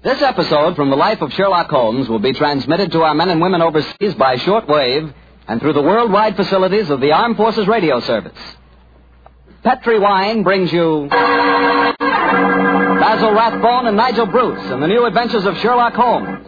This episode from the life of Sherlock Holmes will be transmitted to our men and women overseas by shortwave and through the worldwide facilities of the Armed Forces Radio Service. Petri Wine brings you Basil Rathbone and Nigel Bruce and the new adventures of Sherlock Holmes.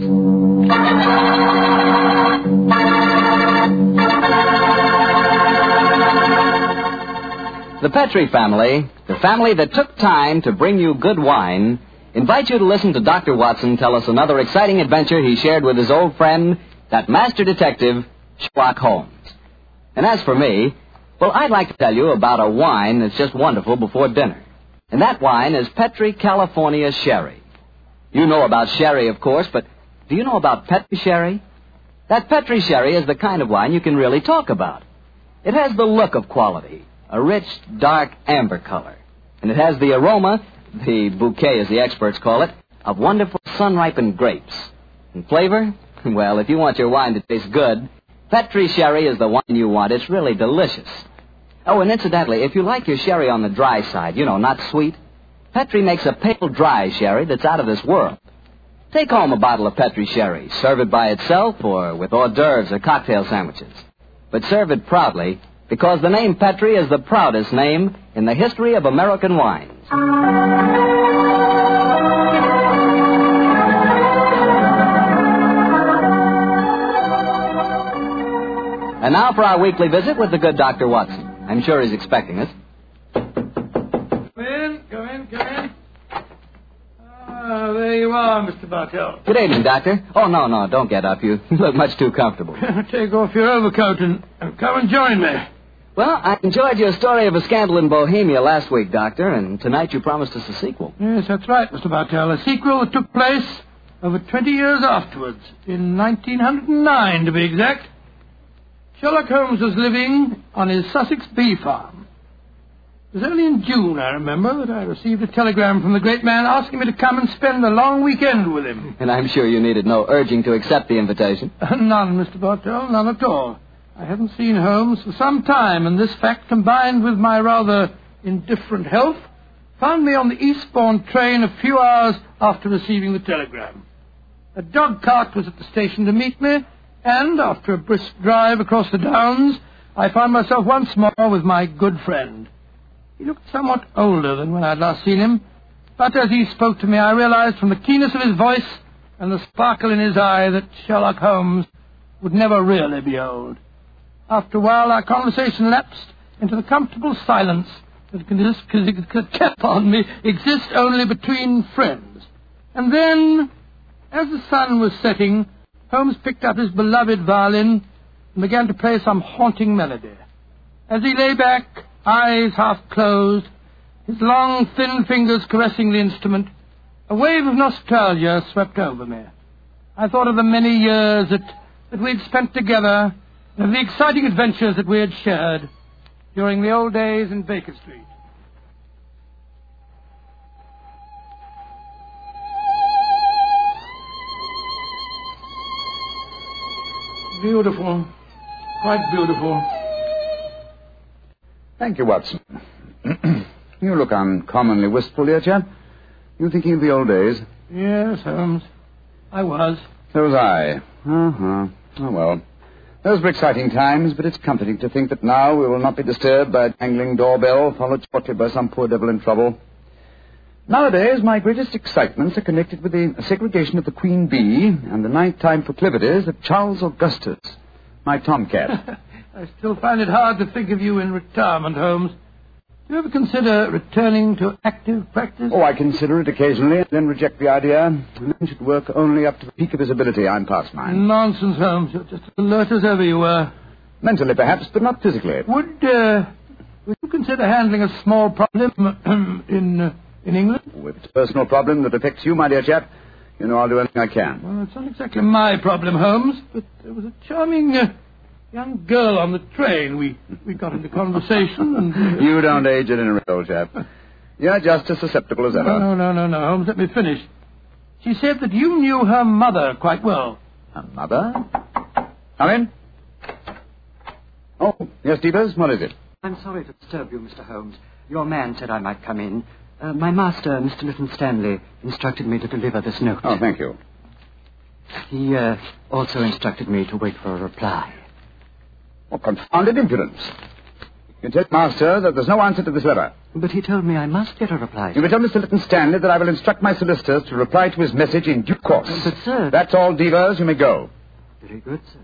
The Petri family, the family that took time to bring you good wine, invite you to listen to Dr. Watson tell us another exciting adventure he shared with his old friend, that master detective, Sherlock Holmes. And as for me, well, I'd like to tell you about a wine that's just wonderful before dinner. And that wine is Petri California Sherry. You know about sherry, of course, but do you know about Petri Sherry? That Petri Sherry is the kind of wine you can really talk about. It has the look of quality, a rich, dark amber color. And it has the aroma, the bouquet as the experts call it, of wonderful sun-ripened grapes. And flavor? Well, if you want your wine to taste good, Petri Sherry is the wine you want. It's really delicious. Oh, and incidentally, if you like your sherry on the dry side, not sweet, Petri makes a pale dry sherry that's out of this world. Take home a bottle of Petri Sherry. Serve it by itself or with hors d'oeuvres or cocktail sandwiches. But serve it proudly, because the name Petri is the proudest name in the history of American wines. And now for our weekly visit with the good Dr. Watson. I'm sure he's expecting us. Come in. There you are, Mr. Bartell. Good evening, Doctor. Oh, no, don't get up. You look much too comfortable. Take off your overcoat and come and join me. Well, I enjoyed your story of a scandal in Bohemia last week, Doctor, and tonight you promised us a sequel. Yes, that's right, Mr. Bartell. A sequel that took place over 20 years afterwards, in 1909 to be exact. Sherlock Holmes was living on his Sussex bee farm. It was only in June, I remember, that I received a telegram from the great man asking me to come and spend a long weekend with him. And I'm sure you needed no urging to accept the invitation. None, Mr. Bartell, none at all. I hadn't seen Holmes for some time, and this fact, combined with my rather indifferent health, found me on the eastbourne train a few hours after receiving the telegram. A dog cart was at the station to meet me, and after a brisk drive across the downs, I found myself once more with my good friend. He looked somewhat older than when I'd last seen him, but as he spoke to me, I realized from the keenness of his voice and the sparkle in his eye that Sherlock Holmes would never really be old. After a while, our conversation lapsed into the comfortable silence that can exist only between friends. And then, as the sun was setting, Holmes picked up his beloved violin and began to play some haunting melody. As he lay back, eyes half closed, his long, thin fingers caressing the instrument, a wave of nostalgia swept over me. I thought of the many years that we'd spent together, and of the exciting adventures that we had shared during the old days in Baker Street. Beautiful. Quite beautiful. Thank you, Watson. You look uncommonly wistful, dear chap. You thinking of the old days? Yes, Holmes. I was. So was I. Oh, well. Those were exciting times, but it's comforting to think that now we will not be disturbed by a jangling doorbell, followed shortly by some poor devil in trouble. Nowadays, my greatest excitements are connected with the segregation of the queen bee and the nighttime proclivities of Charles Augustus, my tomcat. I still find it hard to think of you in retirement, Holmes. Do you ever consider returning to active practice? Oh, I consider it occasionally, and then reject the idea. And then should work only up to the peak of his ability. I'm past mine. Nonsense, Holmes. You're just as alert as ever you were. Mentally, perhaps, but not physically. Would you consider handling a small problem in England? Oh, if it's a personal problem that affects you, my dear chap, you know I'll do anything I can. Well, it's not exactly my problem, Holmes, but there was a charming young girl on the train. We got into conversation and... You don't age at any rate, old chap. You're just as susceptible as ever. No, Holmes, let me finish. She said that you knew her mother quite well. Her mother? Come in. Oh, yes, Devers, what is it? I'm sorry to disturb you, Mr. Holmes. Your man said I might come in. My master, Mr. Lytton Stanley, instructed me to deliver this note. Oh, thank you. He also instructed me to wait for a reply. What confounded impudence. You tell Master that there's no answer to this letter. But he told me I must get a reply. You will tell Mr. Lytton Stanley that I will instruct my solicitors to reply to his message in due course. But, sir... That's all, Devers. You may go. Very good, sir.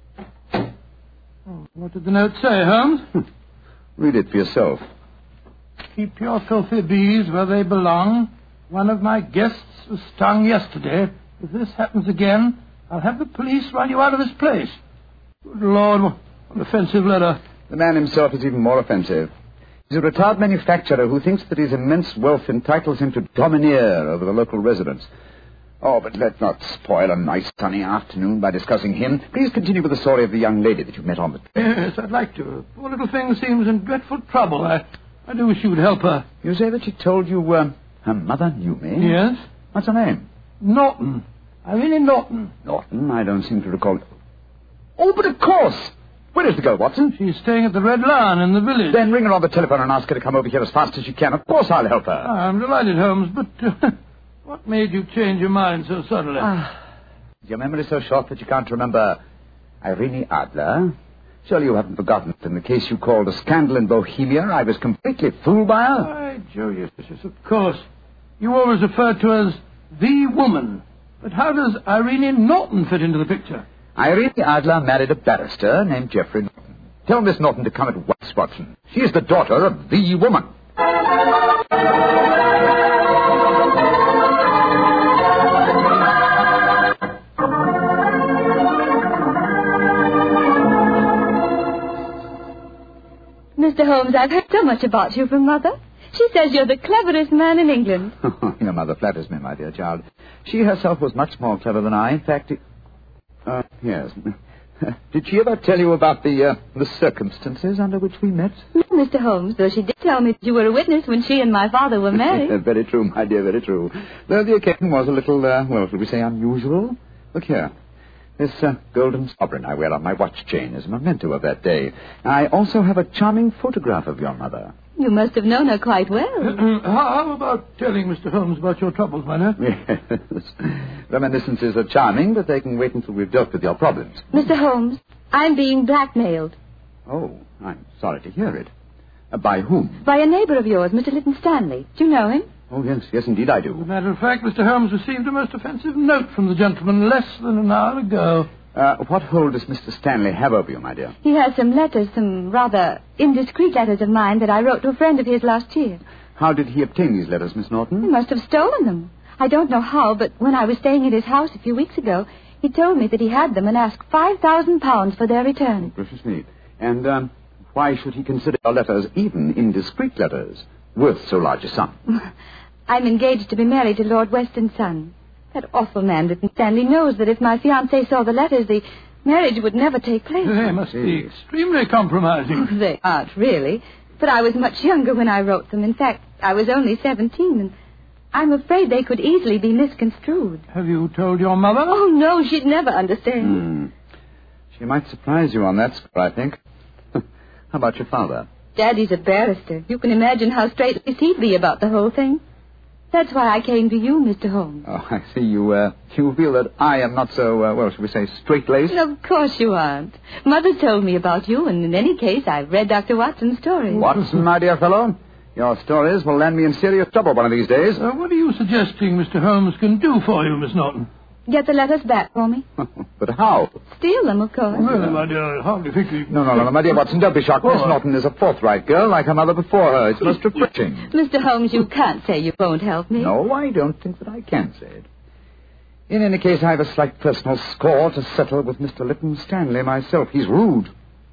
Oh, what did the note say, Holmes? Read it for yourself. Keep your filthy bees where they belong. One of my guests was stung yesterday. If this happens again, I'll have the police run you out of this place. Good Lord, what an offensive letter. The man himself is even more offensive. He's a retired manufacturer who thinks that his immense wealth entitles him to domineer over the local residents. Oh, but let's not spoil a nice sunny afternoon by discussing him. Please continue with the story of the young lady that you met on the train. Yes, I'd like to. The poor little thing seems in dreadful trouble. I do wish you would help her. You say that she told you her mother knew me? Yes. What's her name? Norton. Irene Norton. Norton? I don't seem to recall. Oh, but of course. Where is the girl, Watson? She's staying at the Red Lion in the village. Then ring her on the telephone and ask her to come over here as fast as she can. Of course I'll help her. I'm delighted, Holmes, but what made you change your mind so suddenly? Is your memory so short that you can't remember Irene Adler? Surely you haven't forgotten that in the case you called a scandal in Bohemia, I was completely fooled by her? Why, Joe Eustace, of course. You always refer to her as the woman. But how does Irene Norton fit into the picture? Irene Adler married a barrister named Geoffrey Norton. Tell Miss Norton to come at once, Watson. She is the daughter of the woman. Mr. Holmes, I've heard so much about you from Mother. She says you're the cleverest man in England. Your mother flatters me, my dear child. She herself was much more clever than I. In fact, yes. Did she ever tell you about the circumstances under which we met? No, Mr. Holmes, though she did tell me that you were a witness when she and my father were married. Very true, my dear, very true. Though the occasion was a little, well, shall we say unusual? Look here. This golden sovereign I wear on my watch chain is a memento of that day. I also have a charming photograph of your mother. You must have known her quite well. How about telling Mr. Holmes about your troubles, Miner? Yes. Reminiscences are charming, but they can wait until we've dealt with your problems. Mr. Holmes, I'm being blackmailed. Oh, I'm sorry to hear it. By whom? By a neighbor of yours, Mr. Lytton Stanley. Do you know him? Oh, yes, indeed I do. As a matter of fact, Mr. Holmes received a most offensive note from the gentleman less than an hour ago. What hold does Mr. Stanley have over you, my dear? He has some letters, some rather indiscreet letters of mine that I wrote to a friend of his last year. How did he obtain these letters, Miss Norton? He must have stolen them. I don't know how, but when I was staying at his house a few weeks ago, he told me that he had them and asked £5,000 for their return. Oh, gracious me. And why should he consider your letters, even indiscreet letters, worth so large a sum? I'm engaged to be married to Lord Weston's son. That awful man, Lytton Stanley, knows that if my fiancé saw the letters, the marriage would never take place. They must be extremely compromising. They aren't, really. But I was much younger when I wrote them. In fact, I was only 17, and I'm afraid they could easily be misconstrued. Have you told your mother? Oh, no, she'd never understand. She might surprise you on that score, I think. How about your father? Daddy's a barrister. You can imagine how straight-laced he'd be about the whole thing. That's why I came to you, Mr. Holmes. Oh, I see. You feel that I am not so, well, shall we say, straight-laced? Of course you aren't. Mother told me about you, and in any case, I've read Dr. Watson's stories. Watson, my dear fellow, your stories will land me in serious trouble one of these days. What are you suggesting Mr. Holmes can do for you, Miss Norton? Get the letters back for me. But how? Steal them, of course. Well, my dear, I hardly think you... No, my dear Watson, don't be shocked. Miss Norton is a forthright girl, like her mother before her. It's most refreshing. Mr. Holmes, you can't say you won't help me. No, I don't think that I can say it. In any case, I have a slight personal score to settle with Mr. Lytton Stanley myself. He's rude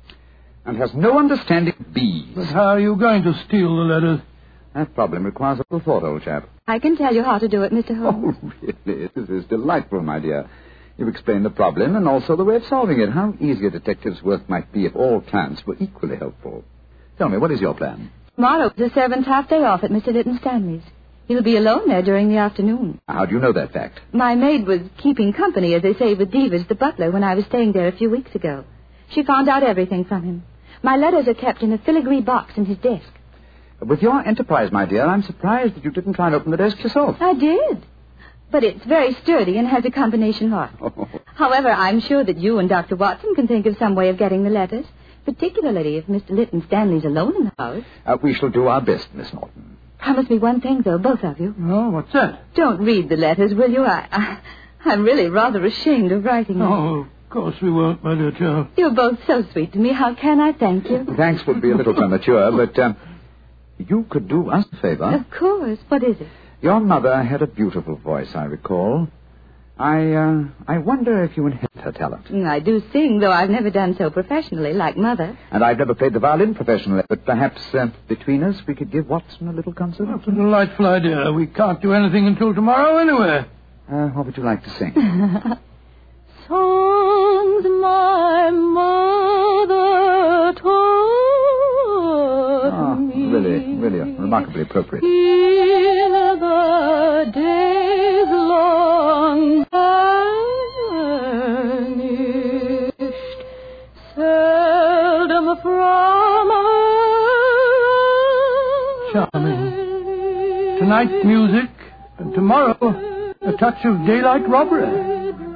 and has no understanding of bees. But how are you going to steal the letters? That problem requires a little thought, old chap. I can tell you how to do it, Mr. Holmes. Oh, really? This is delightful, my dear. You've explained the problem and also the way of solving it. How easy a detective's work might be if all clients were equally helpful. Tell me, what is your plan? Tomorrow is the servant's half-day off at Mr. Lytton Stanley's. He'll be alone there during the afternoon. How do you know that fact? My maid was keeping company, as they say, with Devers, the butler, when I was staying there a few weeks ago. She found out everything from him. My letters are kept in a filigree box in his desk. With your enterprise, my dear, I'm surprised that you didn't try and open the desk yourself. I did. But it's very sturdy and has a combination lock. Oh. However, I'm sure that you and Dr. Watson can think of some way of getting the letters, particularly if Mr. Lytton Stanley's alone in the house. We shall do our best, Miss Norton. Promise me one thing, though, both of you. Oh, what's that? Don't read the letters, will you? I'm really rather ashamed of writing them. Oh, of course we won't, my dear child. You're both so sweet to me. How can I thank you? Thanks would be a little premature, but you could do us a favor. Of course. What is it? Your mother had a beautiful voice, I recall. I wonder if you inherit her talent. I do sing, though I've never done so professionally, like Mother. And I've never played the violin professionally, but perhaps between us we could give Watson a little concert. That's a delightful idea. We can't do anything until tomorrow anyway. What would you like to sing? Songs my mother taught me. Really remarkably appropriate. In the days long vanished, seldom from Charming. Tonight, music, and tomorrow, a touch of daylight robbery.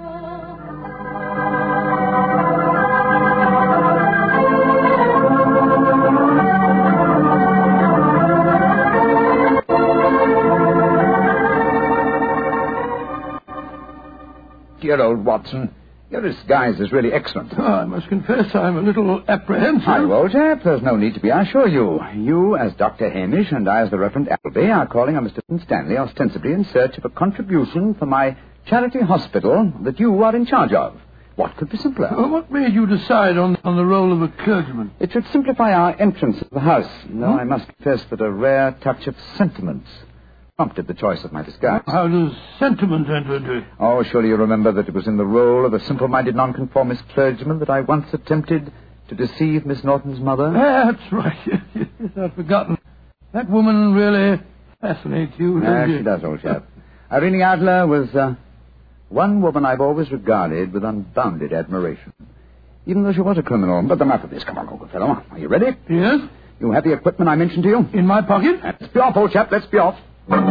Dear old Watson, your disguise is really excellent. Oh, I must confess I'm a little apprehensive. Hi, old chap. There's no need to be, I assure you. You, as Dr. Hamish, and I, as the Reverend Appleby, are calling on Mr. Stanley ostensibly in search of a contribution for my charity hospital that you are in charge of. What could be simpler? Oh, what made you decide on the role of a clergyman? It should simplify our entrance to the house, though I must confess that a rare touch of sentiment prompted the choice of my disguise. How does sentiment enter into it? Oh, surely you remember that it was in the role of a simple-minded nonconformist clergyman that I once attempted to deceive Miss Norton's mother. That's right. Yes, I've forgotten. That woman really fascinates you, doesn't She does, old chap. Irene Adler was one woman I've always regarded with unbounded admiration, even though she was a criminal. But enough of this. Come on, old fellow. Are you ready? Yes? You have the equipment I mentioned to you? In my pocket? Let's be off, old chap. Let's be off.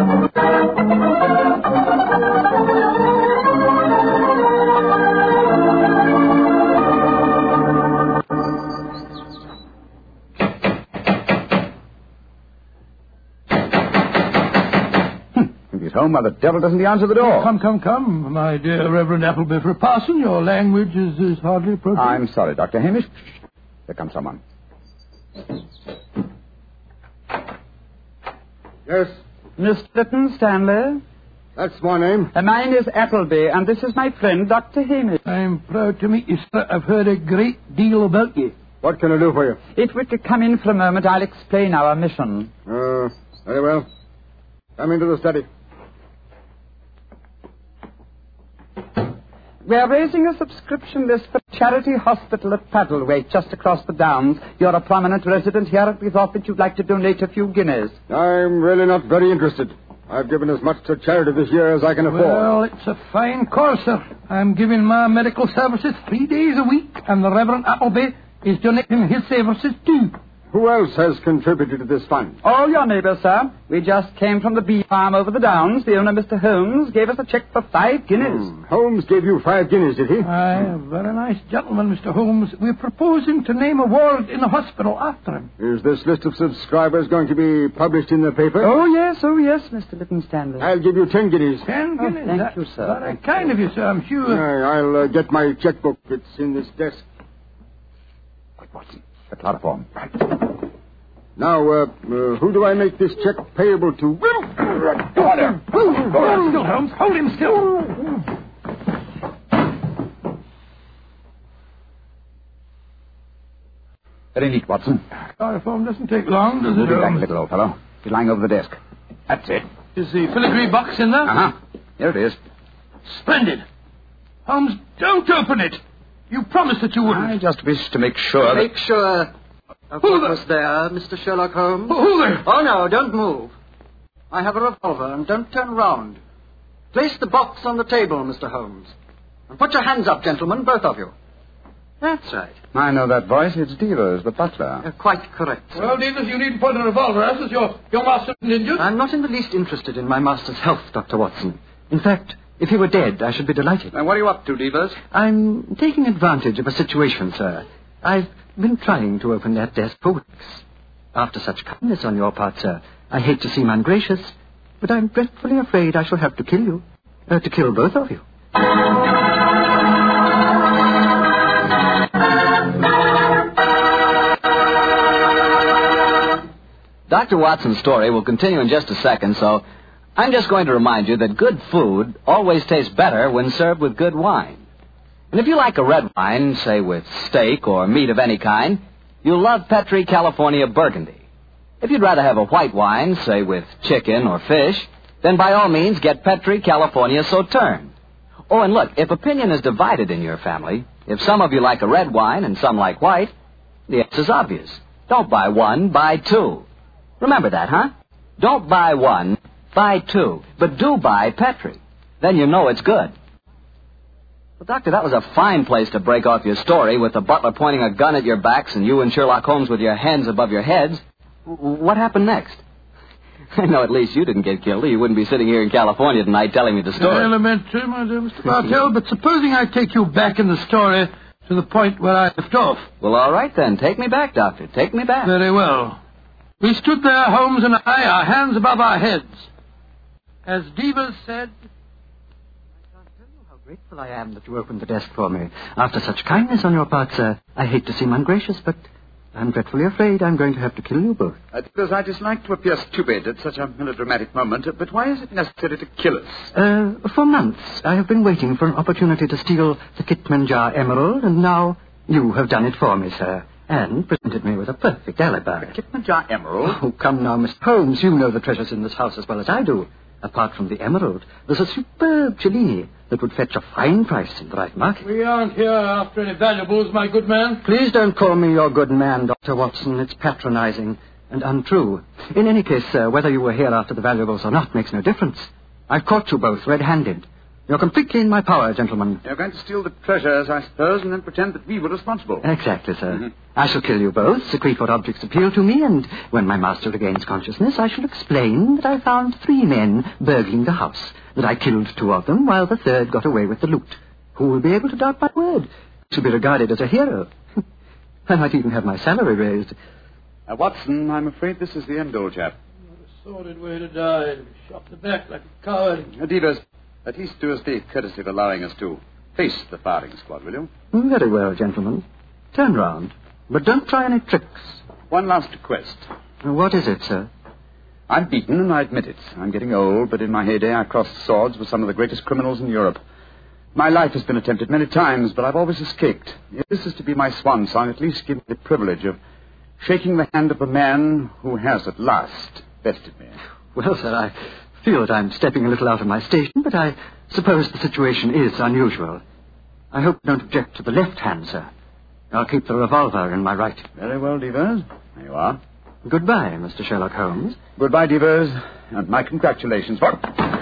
If he's home, why the devil doesn't he answer the door? Come, my dear Reverend Appleby. For a parson, your language is hardly appropriate. I'm sorry, Dr. Hamish. Here comes someone. Yes, Mr. Lytton Stanley. that's my name. Mine is Appleby, and this is my friend, Dr. Hamish. I'm proud to meet you, sir. I've heard a great deal about you. What can I do for you? If we could come in for a moment, I'll explain our mission. Very well. Come into the study. We're raising a subscription list for Charity Hospital at Paddlewaite, just across the Downs. You're a prominent resident here, and we thought that you'd like to donate a few guineas. I'm really not very interested. I've given as much to charity this year as I can afford. Well, it's a fine cause, sir. I'm giving my medical services 3 days a week, and the Reverend Appleby is donating his services too. Who else has contributed to this fund? All your neighbours, sir. We just came from the bee farm over the Downs. The owner, Mr. Holmes, gave us a cheque for 5 guineas. Holmes gave you 5 guineas, did he? Aye, a very nice gentleman, Mr. Holmes. We're proposing to name a ward in the hospital after him. Is this list of subscribers going to be published in the paper? Oh, yes, Mr. Lytton Stanley. I'll give you 10 guineas. 10 guineas. thank you, sir. Very kind of you, sir, I'm sure. I'll get my checkbook. It's in this desk. Quick, Watson. The chloroform. Right. Now, who do I make this check payable to? Order! Hold him still, Holmes. Hold him still. Very neat, Watson. Chloroform doesn't take long, does it, Moving back a Holmes? little, old fellow. He's lying over the desk. That's it. Is the filigree box in there? Uh-huh. Here it is. Splendid. Holmes, don't open it. You promised that you wouldn't. I just wish to make sure Make sure of Who what the- was there, Mr. Sherlock Holmes. Who there? Oh, no, don't move. I have a revolver, and don't turn round. Place the box on the table, Mr. Holmes. And put your hands up, gentlemen, both of you. That's right. I know that voice. It's Devers, the butler. Quite correct, sir. Well, Devers, you needn't point a revolver at us. Your master isn't injured. I'm not in the least interested in my master's health, Dr. Watson. In fact, if he were dead, I should be delighted. Now, what are you up to, Devers? I'm taking advantage of a situation, sir. I've been trying to open that desk for weeks. After such kindness on your part, sir, I hate to seem ungracious, but I'm dreadfully afraid I shall have to kill you. To kill both of you. Dr. Watson's story will continue in just a second, so I'm just going to remind you that good food always tastes better when served with good wine. And if you like a red wine, say with steak or meat of any kind, you'll love Petri California Burgundy. If you'd rather have a white wine, say with chicken or fish, then by all means get Petri California Sauterne. Oh, and look, if opinion is divided in your family, if some of you like a red wine and some like white, the answer is obvious. Don't buy one, buy two. Remember that, huh? Don't buy one, buy two. But do buy Petri. Then you know it's good. Well, Doctor, that was a fine place to break off your story with the butler pointing a gun at your backs and you and Sherlock Holmes with your hands above your heads. What happened next? I know at least you didn't get killed, or you wouldn't be sitting here in California tonight telling me the story. Elementary, my dear Mr. Bartell, but supposing I take you back in the story to the point where I left off. Well, all right then. Take me back, Doctor. Take me back. Very well. We stood there, Holmes and I, our hands above our heads. As Devers said... I can't tell you how grateful I am that you opened the desk for me. After such kindness on your part, sir, I hate to seem ungracious, but I'm dreadfully afraid I'm going to have to kill you both. Because I dislike to appear stupid at such a melodramatic moment, but why is it necessary to kill us? For months, I have been waiting for an opportunity to steal the Kitmanjar Emerald, and now you have done it for me, sir. And presented me with a perfect alibi. The Kitmanjar Emerald? Oh, come now, Mr. Holmes. You know the treasures in this house as well as I do. Apart from the emerald, there's a superb Cellini that would fetch a fine price in the right market. We aren't here after any valuables, my good man. Please don't call me your good man, Dr. Watson. It's patronizing and untrue. In any case, sir, whether you were here after the valuables or not makes no difference. I've caught you both red-handed. You're completely in my power, gentlemen. You're going to steal the treasures, I suppose, and then pretend that we were responsible. Exactly, sir. I shall kill you both, secrete what objects appeal to me, and when my master regains consciousness, I shall explain that I found 3 men burgling the house, that I killed 2 of them, while the third got away with the loot. Who will be able to doubt my word? To be regarded as a hero. I might even have my salary raised. Watson, I'm afraid this is the end, old chap. What a sordid way to die. Shot in the back like a coward. Devers, at least do us the courtesy of allowing us to face the firing squad, will you? Very well, gentlemen. Turn round. But don't try any tricks. One last request. What is it, sir? I'm beaten, and I admit it. I'm getting old, but in my heyday I crossed swords with some of the greatest criminals in Europe. My life has been attempted many times, but I've always escaped. If this is to be my swan song, at least give me the privilege of shaking the hand of a man who has at last bested me. Well, sir, I feel that I'm stepping a little out of my station, but I suppose the situation is unusual. I hope you don't object to the left hand, sir. I'll keep the revolver in my right. Very well, Devers. There you are. Goodbye, Mr. Sherlock Holmes. Goodbye, Devers, and my congratulations for...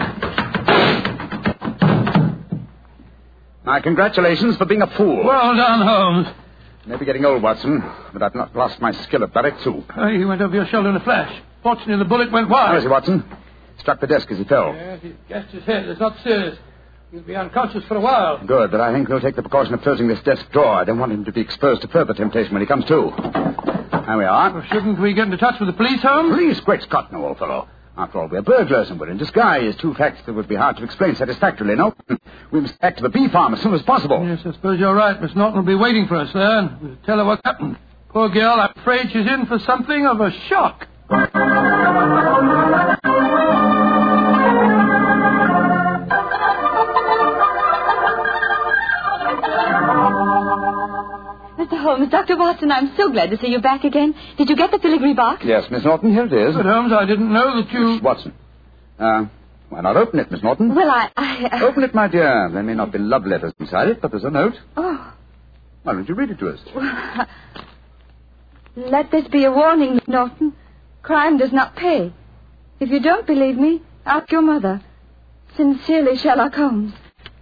My congratulations for being a fool. Well done, Holmes. Maybe getting old, Watson, but I've not lost my skill at barrack soup. He went over your shoulder in a flash. Fortunately, the bullet went wide. Where is he, Watson? Struck the desk as he fell. Yes, he gashed his head. It's not serious. He'll be unconscious for a while. Good, but I think we'll take the precaution of closing this desk drawer. I don't want him to be exposed to further temptation when he comes to. There we are. Well, shouldn't we get into touch with the police, Holmes? Police? Great Scott, no, old fellow. After all, we're burglars and we're in disguise. 2 facts that would be hard to explain satisfactorily, no? We must back to the bee farm as soon as possible. Yes, I suppose you're right. Miss Norton will be waiting for us there, and we'll tell her what's happened. Poor girl, I'm afraid she's in for something of a shock. Mr. Holmes, Dr. Watson, I'm so glad to see you back again. Did you get the filigree box? Yes, Miss Norton, here it is. But, Holmes, I didn't know that you... Miss Watson. Why not open it, Miss Norton? Well, I... Open it, my dear. There may not be love letters inside it, but there's a note. Oh. Why don't you read it to us? Let this be a warning, Miss Norton. Crime does not pay. If you don't believe me, ask your mother. Sincerely, Sherlock Holmes. Mr.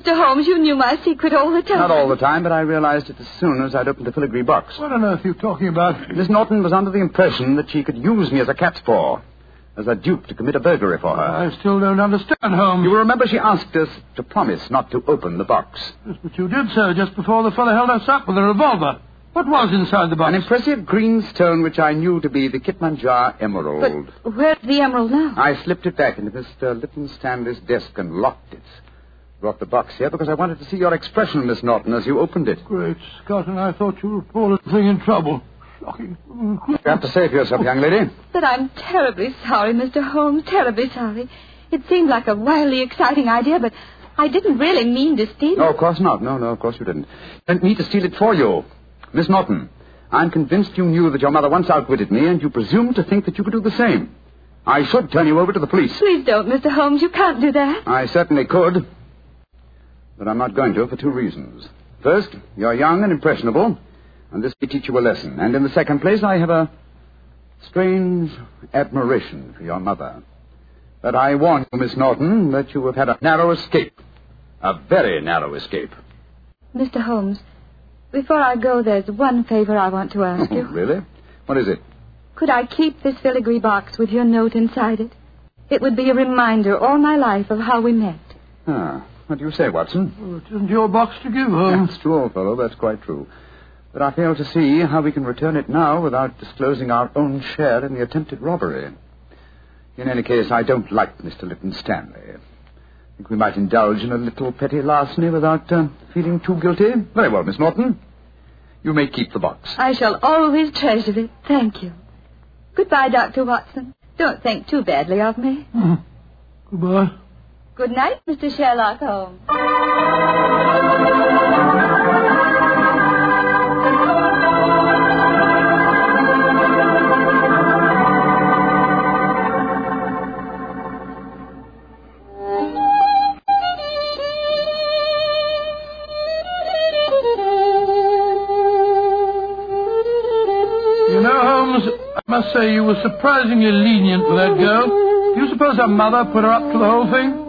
Mr. Holmes, you knew my secret all the time. Not all the time, but I realized it as soon as I'd opened the filigree box. What on earth are you talking about? Miss Norton was under the impression that she could use me as a cat's paw, as a dupe to commit a burglary for her. I still don't understand, Holmes. You will remember she asked us to promise not to open the box. Yes, but you did so just before the fellow held us up with a revolver. What was inside the box? An impressive green stone which I knew to be the Kitmanjar emerald. But where's the emerald now? I slipped it back into Mr. Lytton Stanley's desk and locked it. Brought the box here because I wanted to see your expression, Miss Norton, as you opened it. Great Scott, and I thought you were poor little thing in trouble. Shocking. You have to say for yourself, young lady. But I'm terribly sorry, Mr. Holmes, terribly sorry. It seemed like a wildly exciting idea, but I didn't really mean to steal it. No, of course not. No, of course you didn't. I didn't mean to steal it for you. Miss Norton, I'm convinced you knew that your mother once outwitted me, and you presumed to think that you could do the same. I should turn you over to the police. Please don't, Mr. Holmes. You can't do that. I certainly could. But I'm not going to for two reasons. First, you're young and impressionable, and this may teach you a lesson. And in the second place, I have a strange admiration for your mother. But I warn you, Miss Norton, that you have had a narrow escape. A very narrow escape. Mr. Holmes, before I go, there's one favor I want to ask you. Really? What is it? Could I keep this filigree box with your note inside it? It would be a reminder all my life of how we met. Ah, what do you say, Watson? Well, it isn't your box to give, Holmes. That's true, old fellow. That's quite true. But I fail to see how we can return it now without disclosing our own share in the attempted robbery. In any case, I don't like Mr. Lytton Stanley. I think we might indulge in a little petty larceny without feeling too guilty. Very well, Miss Norton. You may keep the box. I shall always treasure it. Thank you. Goodbye, Dr. Watson. Don't think too badly of me. Goodbye. Good night, Mr. Sherlock Holmes. You know, Holmes, I must say you were surprisingly lenient with that girl. Do you suppose her mother put her up to the whole thing?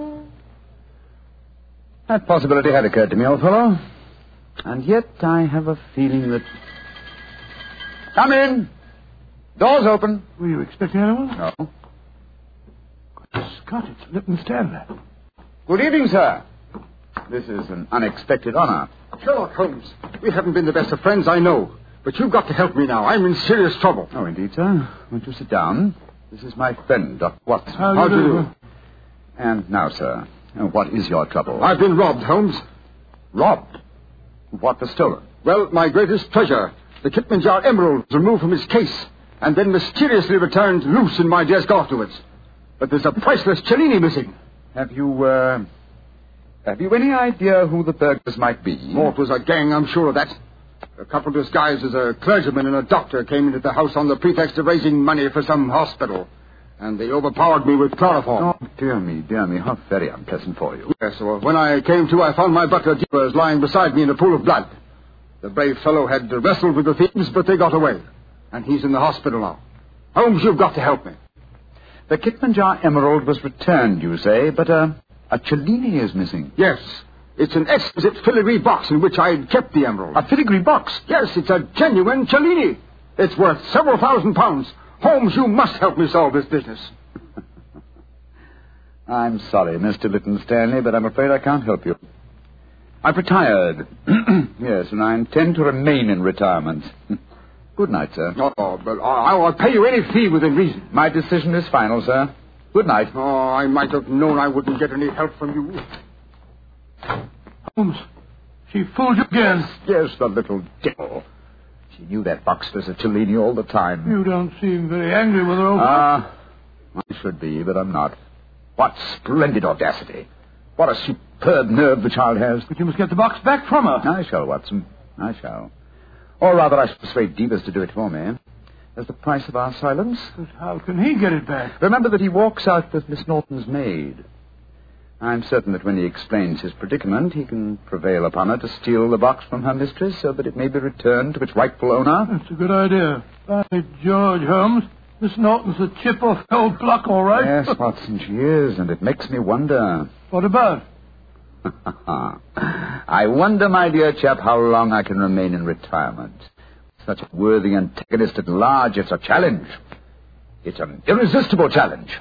That possibility had occurred to me, old fellow. And yet I have a feeling that... Come in. Door's open. Were you expecting anyone? No. Scott, it's Lytton Stanley. Good evening, sir. This is an unexpected honor. Sherlock Holmes, we haven't been the best of friends, I know. But you've got to help me now. I'm in serious trouble. Oh, indeed, sir. Won't you sit down? This is my friend, Dr. Watson. How do you do? And now, sir, what is your trouble? I've been robbed, Holmes. Robbed? What was stolen? Well, my greatest treasure, the Kitmanjar emerald, was removed from his case and then mysteriously returned loose in my desk afterwards. But there's a priceless Cellini missing. Have you any idea who the burglars might be? Oh, it was a gang, I'm sure of that. A couple disguised as a clergyman and a doctor came into the house on the pretext of raising money for some hospital. And they overpowered me with chloroform. Oh, dear me. How very unpleasant for you. Yes, well, when I came to, I found my butler, Jeepers, lying beside me in a pool of blood. The brave fellow had wrestled with the thieves, but they got away. And he's in the hospital now. Holmes, you've got to help me. The Kitmanjar emerald was returned, you say, but a Cellini is missing. Yes. It's an exquisite filigree box in which I had kept the emerald. A filigree box? Yes, it's a genuine Cellini. It's worth several £1,000s. Holmes, you must help me solve this business. I'm sorry, Mr. Lytton Stanley, but I'm afraid I can't help you. I've retired. Yes, and I intend to remain in retirement. Good night, sir. Oh, but I'll pay you any fee within reason. My decision is final, sir. Good night. Oh, I might have known I wouldn't get any help from you. Holmes, she fooled you again. Yes, the little devil. She knew that box was a Cellini all the time. You don't seem very angry with her, old I should be, but I'm not. What splendid audacity. What a superb nerve the child has. But you must get the box back from her. I shall, Watson. I shall. Or rather, I shall persuade Devers to do it for me. As the price of our silence. But how can he get it back? Remember that he walks out with Miss Norton's maid. I'm certain that when he explains his predicament, he can prevail upon her to steal the box from her mistress so that it may be returned to its rightful owner. That's a good idea. By George, Holmes, Miss Norton's a chip off the old block, all right. Yes, Watson, she is, and it makes me wonder. What about? I wonder, my dear chap, how long I can remain in retirement. Such a worthy antagonist at large, it's a challenge. It's an irresistible challenge.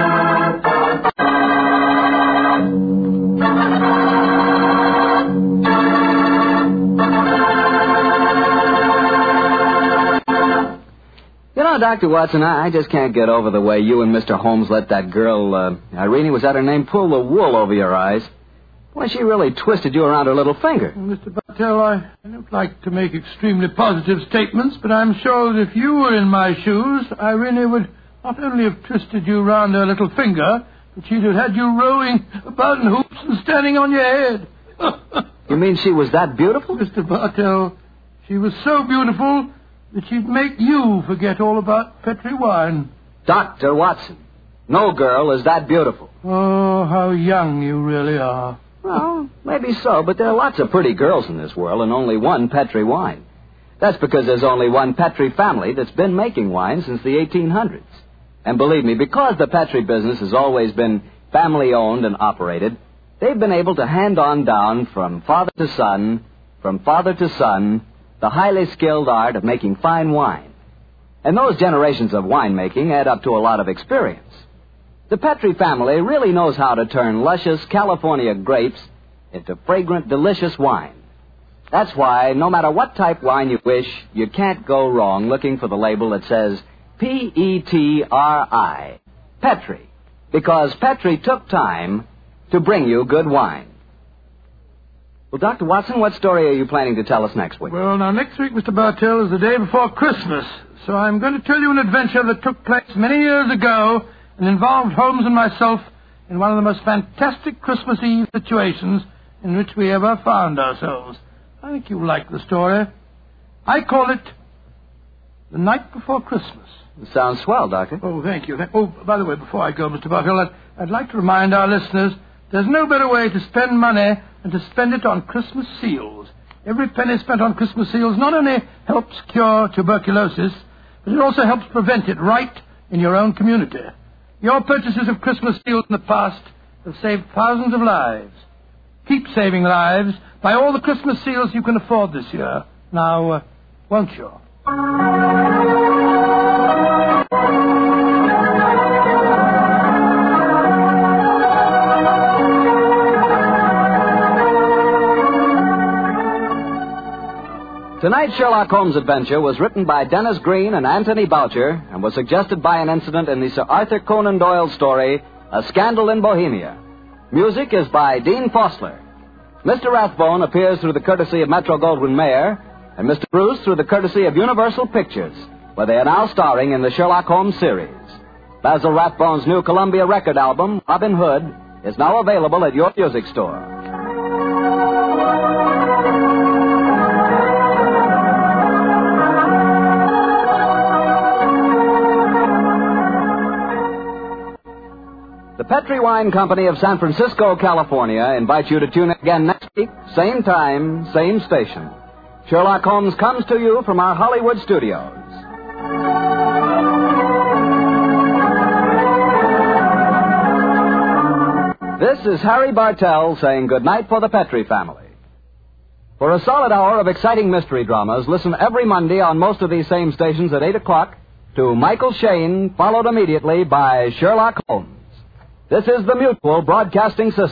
You know, Dr. Watson, I just can't get over the way you and Mr. Holmes let that girl, Irene, was that her name, pull the wool over your eyes. Why, she really twisted you around her little finger. Well, Mr. Bartell, I don't like to make extremely positive statements, but I'm sure that if you were in my shoes, Irene would not only have twisted you around her little finger, but she'd have had you rowing about in hoops and standing on your head. You mean she was that beautiful? Mr. Bartell, she was so beautiful that she'd make you forget all about Petri wine. Dr. Watson, no girl is that beautiful. Oh, how young you really are. Well, maybe so, but there are lots of pretty girls in this world and only one Petri wine. That's because there's only one Petri family that's been making wine since the 1800s. And believe me, because the Petri business has always been family-owned and operated, they've been able to hand on down from father to son, the highly skilled art of making fine wine. And those generations of winemaking add up to a lot of experience. The Petri family really knows how to turn luscious California grapes into fragrant, delicious wine. That's why, no matter what type wine you wish, you can't go wrong looking for the label that says P-E-T-R-I, Petri, because Petri took time to bring you good wine. Well, Dr. Watson, what story are you planning to tell us next week? Well, now, next week, Mr. Bartell, is the day before Christmas, so I'm going to tell you an adventure that took place many years ago and involved Holmes and myself in one of the most fantastic Christmas Eve situations in which we ever found ourselves. I think you'll like the story. I call it The Night Before Christmas. It sounds swell, Doctor. Oh, thank you. Oh, by the way, before I go, Mr. Bartell, I'd like to remind our listeners there's no better way to spend money than to spend it on Christmas seals. Every penny spent on Christmas seals not only helps cure tuberculosis, but it also helps prevent it right in your own community. Your purchases of Christmas seals in the past have saved thousands of lives. Keep saving lives by all the Christmas seals you can afford this year. Now, won't you? Tonight's Sherlock Holmes adventure was written by Dennis Green and Anthony Boucher and was suggested by an incident in the Sir Arthur Conan Doyle story, A Scandal in Bohemia. Music is by Dean Fossler. Mr. Rathbone appears through the courtesy of Metro-Goldwyn-Mayer, and Mr. Bruce through the courtesy of Universal Pictures, where they are now starring in the Sherlock Holmes series. Basil Rathbone's new Columbia record album, Robin Hood, is now available at your music store. The Petri Wine Company of San Francisco, California, invites you to tune in again next week, same time, same station. Sherlock Holmes comes to you from our Hollywood studios. This is Harry Bartell saying goodnight for the Petri family. For a solid hour of exciting mystery dramas, listen every Monday on most of these same stations at 8 o'clock to Michael Shayne, followed immediately by Sherlock Holmes. This is the Mutual Broadcasting System.